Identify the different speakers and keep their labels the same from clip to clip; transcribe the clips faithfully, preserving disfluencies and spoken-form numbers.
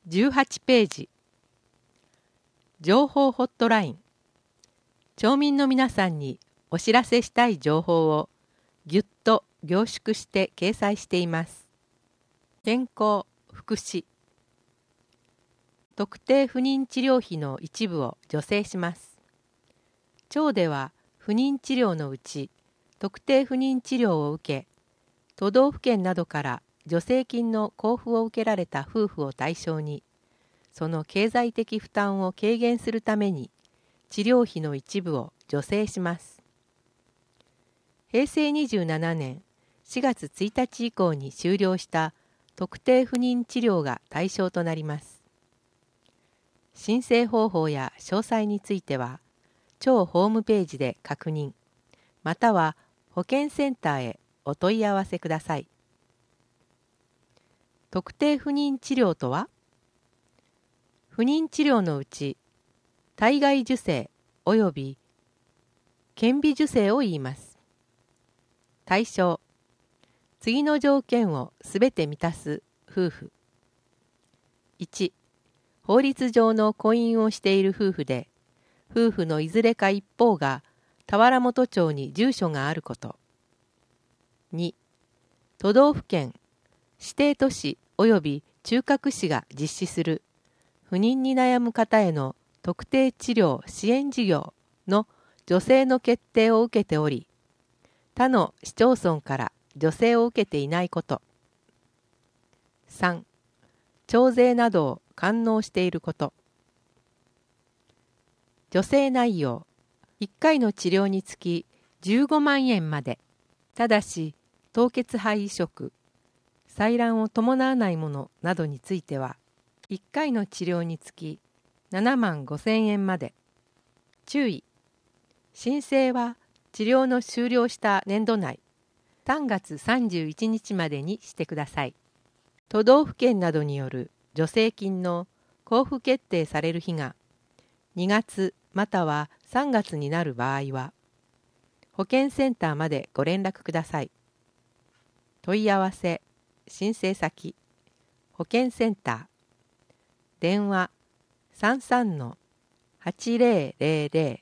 Speaker 1: じゅうはちページ。情報ホットライン。町民の皆さんにお知らせしたい情報をぎゅっと凝縮して掲載しています。健康、福祉。特定不妊治療費の一部を助成します。町では不妊治療のうち特定不妊治療を受け、都道府県などから助成金の交付を受けられた夫婦を対象に、その経済的負担を軽減するために治療費の一部を助成します。へいせいにじゅうななねんしがつついたち以降に終了した特定不妊治療が対象となります。申請方法や詳細については、町ホームページで確認、または保健センターへお問い合わせください。特定不妊治療とは、不妊治療のうち、体外受精及び顕微授精を言います。対象、次の条件をすべて満たす夫婦。いち、法律上の婚姻をしている夫婦で、夫婦のいずれか一方が田原本町に住所があること。に、都道府県、指定都市及び中核市が実施する不妊に悩む方への特定治療支援事業の助成の決定を受けており、他の市町村から助成を受けていないこと。さん、徴税などを完納していること。助成内容、いっかいの治療につきじゅうごまんえんまで。ただし、凍結肺移植、採卵を伴わないものなどについては、いっかいの治療につきななまんごせんえんまで。注意。申請は治療の終了した年度内、さんがつさんじゅういちにちまでにしてください。都道府県などによる助成金の交付決定される日がにがつまたはさんがつになる場合は、保健センターまでご連絡ください。問い合わせ、申請先、保健センター、電話 さんさんのはちぜろぜろぜ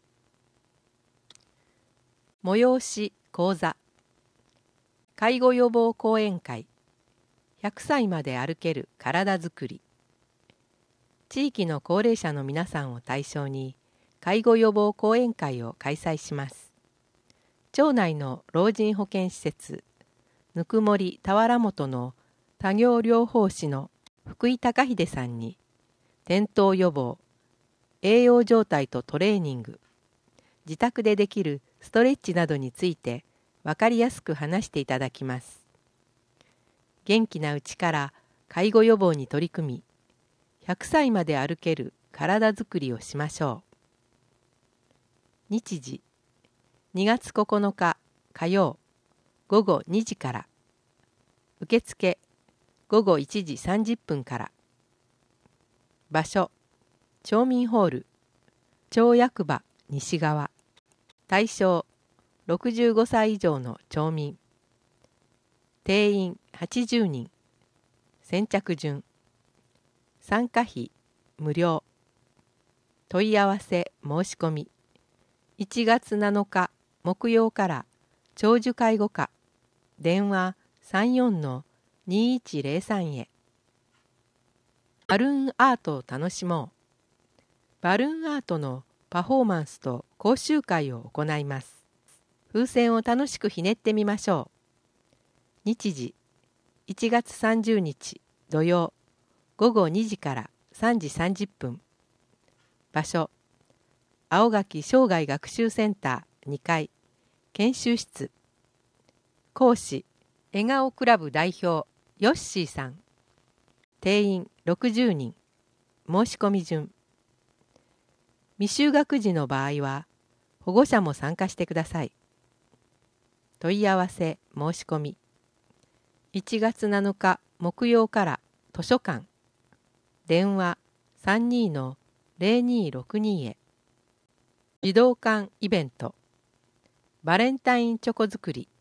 Speaker 1: ろ。催し講座、介護予防講演会、ひゃくさいまで歩ける体づくり。地域の高齢者の皆さんを対象に介護予防講演会を開催します。町内の老人保健施設、ぬくもり田原本の多行療法士の福井隆秀さんに、転倒予防、栄養状態とトレーニング、自宅でできるストレッチなどについて分かりやすく話していただきます。元気なうちから介護予防に取り組み、ひゃくさいまで歩ける体づくりをしましょう。日時、にがつここのか火曜、ごごにじから。受付、ごごいちじさんじゅっぷんから。場所、町民ホール、町役場西側。対象、ろくじゅうごさい以上の町民。定員はちじゅうにん。先着順。参加費無料。問い合わせ申し込み。いちがつなのか木曜から長寿介護課。電話 さんよんのにいちぜろさん へ。バルーンアートを楽しもう。バルーンアートのパフォーマンスと講習会を行います。風船を楽しくひねってみましょう。日時、いちがつさんじゅうにち土曜、ごごにじからさんじさんじゅっぷん。場所、青垣生涯学習センターにかい、研修室。講師、笑顔クラブ代表、ヨッシーさん。定員ろくじゅうにん。申し込み順。未就学児の場合は、保護者も参加してください。問い合わせ申し込み。いちがつなのか木曜から図書館。電話 さんにーのぜろにーろくにー へ。児童館イベント。バレンタインチョコ作り。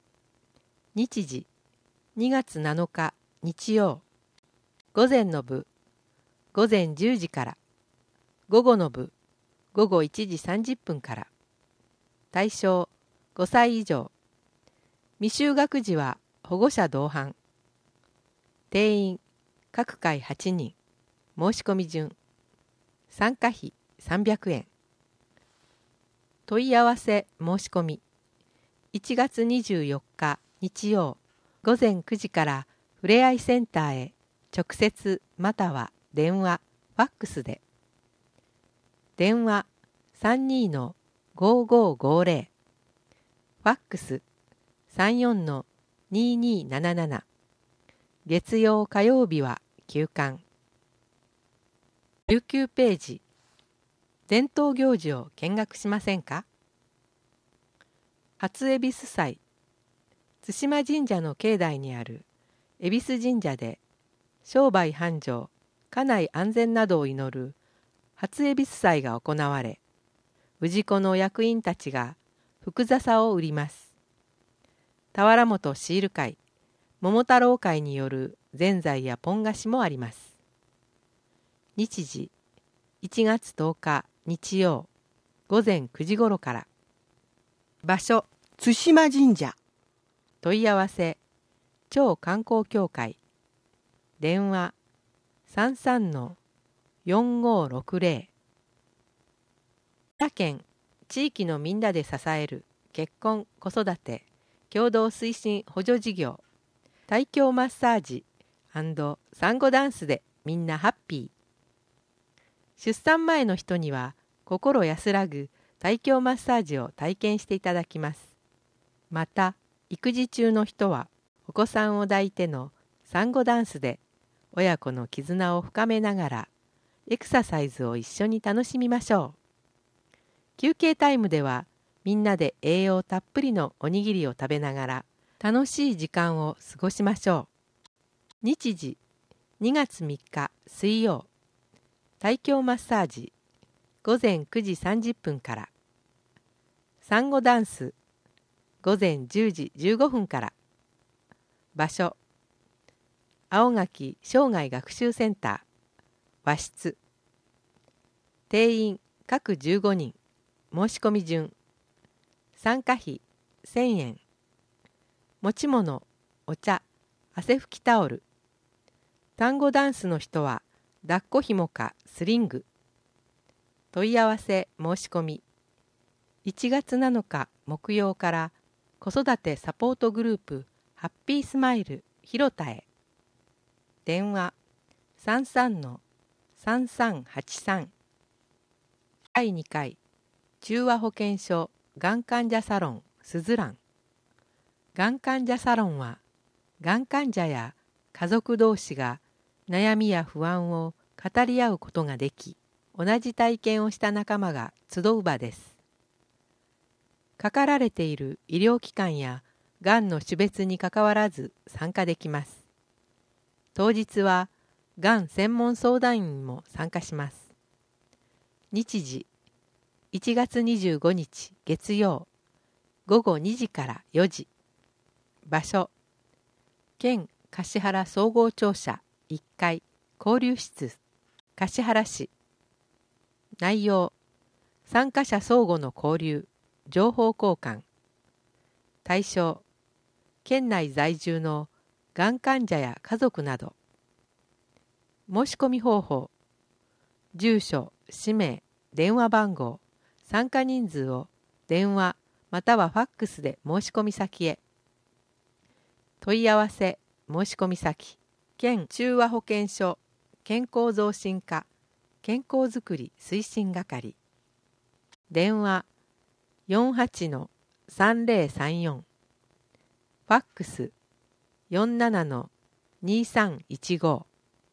Speaker 1: 日時、にがつなのか日曜。午前の部、 午前じゅうじから、午後の部午後いちじさんじゅっぷんから。対象ごさい以上。未就学児は保護者同伴。定員各回はちにん。申し込み順。参加費さんびゃくえん。問い合わせ申し込み。いちがつにじゅうよっか日曜午前くじからふれあいセンターへ直接または電話、ファックスで。電話 さんにーのごーごーごーぜろ。ファックス さんよんのにーにーなななな。月曜火曜日は休館。じゅうきゅうページ。伝統行事を見学しませんか？初恵比寿祭。対馬神社の境内にある恵比寿神社で商売繁盛、家内安全などを祈る初恵比寿祭が行われ、氏子の役員たちが福笹を売ります。俵本シール会、桃太郎会によるぜんざいやポン菓子もあります。日時いちがつとおか日曜午前くじごろから。場所
Speaker 2: 対馬神社。
Speaker 1: 問い合わせ超観光協会。電話 さんさんのよんごーろくぜろ。他県地域のみんなで支える結婚子育て共同推進補助事業、胎教マッサージ&産後ダンスでみんなハッピー。出産前の人には心安らぐ胎教マッサージを体験していただきます。また育児中の人はお子さんを抱いての産後ダンスで親子の絆を深めながらエクササイズを一緒に楽しみましょう。休憩タイムではみんなで栄養たっぷりのおにぎりを食べながら楽しい時間を過ごしましょう。日時にがつみっか水曜。胎教マッサージ午前くじさんじゅっぷんから。産後ダンス午前じゅうじじゅうごふんから。場所青垣生涯学習センター和室。定員各じゅうごにん。申し込み順。参加費せんえん。持ち物お茶、汗拭きタオル。単語ダンスの人は抱っこひもかスリング。問い合わせ申し込み。いちがつなのか木曜から子育てサポートグループハッピースマイル広田へ。電話 さんさんのさんさんはちさん。だいにかい中和保健所がん患者サロンすずらん。がん患者サロンはがん患者や家族同士が悩みや不安を語り合うことができ、同じ体験をした仲間が集う場です。かかられている医療機関やがんの種別にかかわらず参加できます。当日はがん専門相談員も参加します。日時いちがつにじゅうごにち月曜ごごにじからよじ。場所県橿原総合庁舎いっかい交流室橿原市。内容参加者相互の交流、情報交換。対象県内在住のがん患者や家族など。申し込み方法住所、氏名、電話番号、参加人数を電話またはファックスで申し込み先へ。問い合わせ申し込み先県中和保健所健康増進課健康づくり推進係。電話 よんはちのさんぜろさんよん。ファックス よんななのにさんいちご。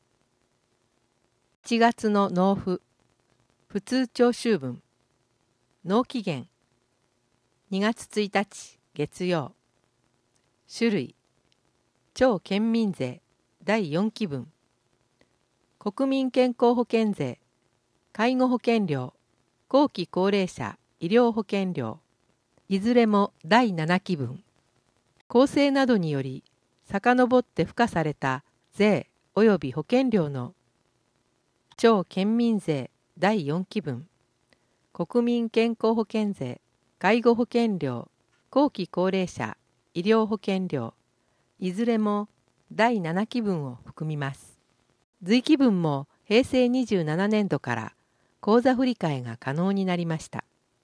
Speaker 1: いちがつの納付普通徴収分。納期限にがつついたち月曜。種類超県民税だいよんきぶん。国民健康保険税、介護保険料、後期高齢者医療保険料、いずれもだいななきぶん。構成などにより遡って付加された税及び保険料の超県民税だいよんきぶん、国民健康保険税、介護保険料、後期高齢者医療保険料、いずれもだいななきぶんを含みます。随記分もへいせいにじゅうななねんどから口座振替が可能になりました。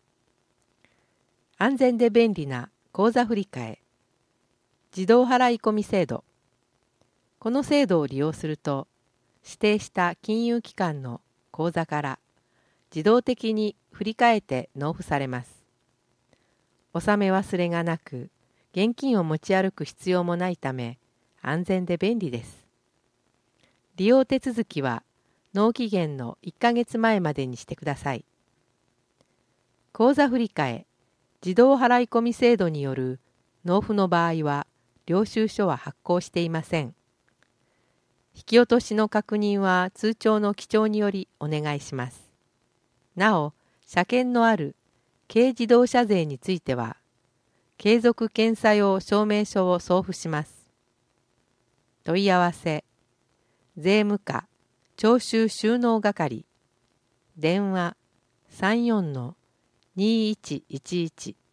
Speaker 1: 安全で便利な口座振替、自動払い込み制度。この制度を利用すると、指定した金融機関の口座から自動的に振り替えて納付されます。納め忘れがなく、現金を持ち歩く必要もないため、安全で便利です。利用手続きは納期限のいっかげつまえまでにしてください。口座振替、自動払い込み制度による納付の場合は、領収書は発行していません。引き落としの確認は通帳の記帳によりお願いします。なお、車検のある軽自動車税については、継続検査用証明書を送付します。問い合わせ、税務課徴収収納係、電話 さんよんのにいちいちいち